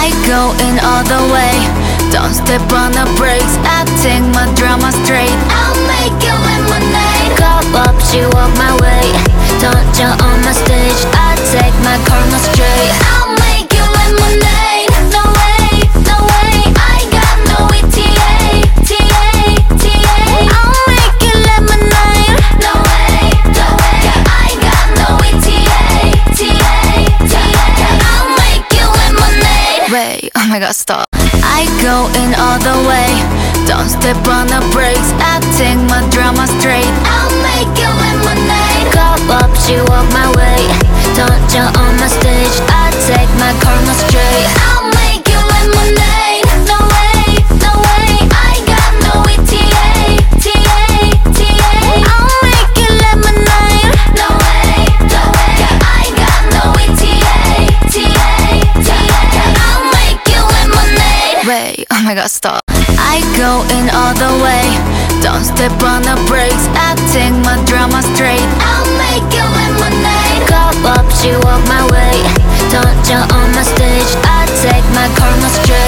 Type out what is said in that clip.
I go in all the way, don't step on the brakes. I take my drama straight, I'll make you lemonade. Call up, she walk my way, don't jump on my stage. I take my karma straight, I'll make you lemonade. No way, no way, I got no ETA, TA, TA. I'll make you lemonade. No way, no way, I got no ETA, TA, TA. I'll make you lemonade. Wait, oh my god, stop. I go in all the way, don't step on the brakes. I take my drama straight, I'll make you lemonade. Call up, she walk my way, don't jump on my stage. I take my karma straight, I'll make you lemonade. No way, no way, I got no ETA, TA, TA. I'll make you lemonade. No way, no way, I got no ETA, TA, TA. I'll make you lemonade. Wait, oh my god, stop. I go in all the way, don't step on the brakes. I take my drama straight, I'll make you lemonade. Call up, she walk my way, don't jump on my stage. I take my karma straight.